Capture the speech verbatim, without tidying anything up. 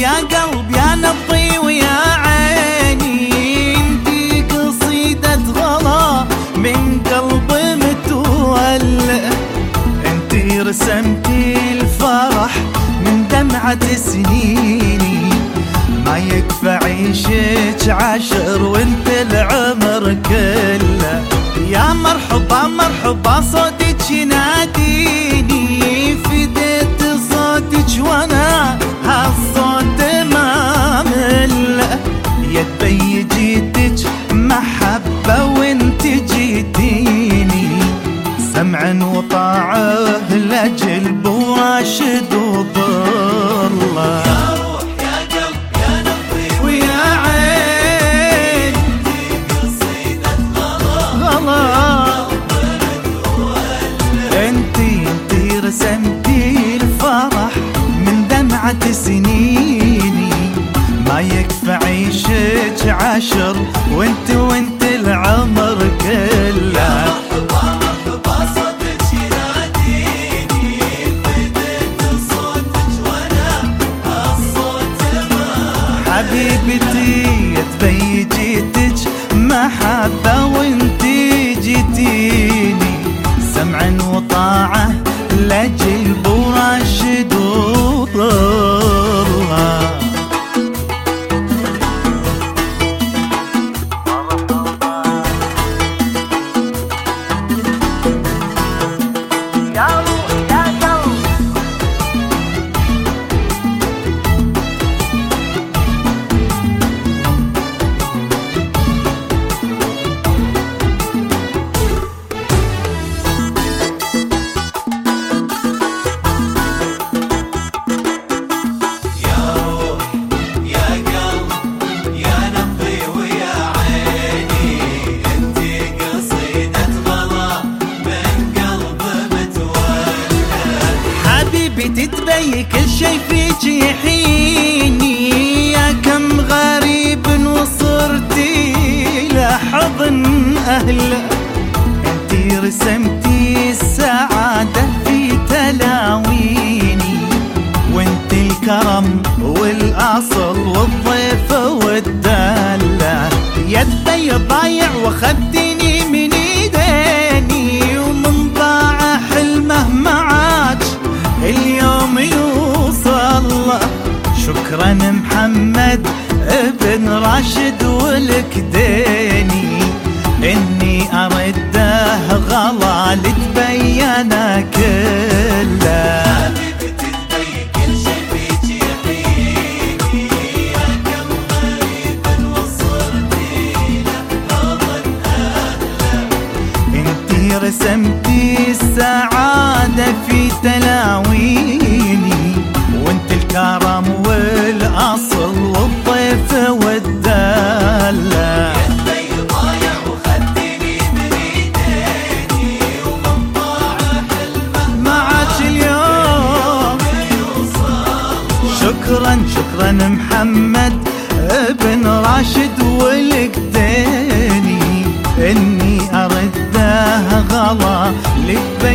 يا قلب يا نبضي ويا عيني، انتي قصيدة غلا من قلب متولى، انتي رسمتي الفرح من دمعة سنيني، ما يكفى عيشك عشر وانت العمر كله. يا مرحبا مرحبا صوتك يناديني، فديت صوتك وانا هالصوت ما مله، يا تبي جيتك محبة وانت جيتيني، سمع وطاعه لاجل براشد وضله. رسمتي الفرح من دمعة سنيني، ما يكفى عيشك عشر وانت وانت العمر كله. يا مرحبا مرحبا صوتك يناديني، فديت صوتك وانا هالصوت ما حبيبتي تبي جيتك محبة وانت جيتيني، سمعا وطاعة لاجل براشد وضله. تتبي كل شي فيك يحيني، يا كم غريب وصرتي لحضن أهله، انتي رسمتي السعادة في تلاويني، وانتي الكرم والأصل والضيف والدالة، يا تبي ضايع وخدتني من ايديني، ومن ضاع حلمه معاك اليوم يوصل. شكرا محمد ابن راشد والكديني، اني ارده غلا لتبين كله. حبيبتي تبي كل شي فيك يحييني، يا كم غريب وصرتي لحضن اهله، انتي رسمتي السعادة في تلاويني، وانت الكرم والاصل والضيف والدالة. يا تبي ضايع وخدتني من ايديني، ومن ضاع حلمه معاك اليوم يوصل. شكرا شكرا محمد ابن راشد والكديني، اني ارده غلا لتبين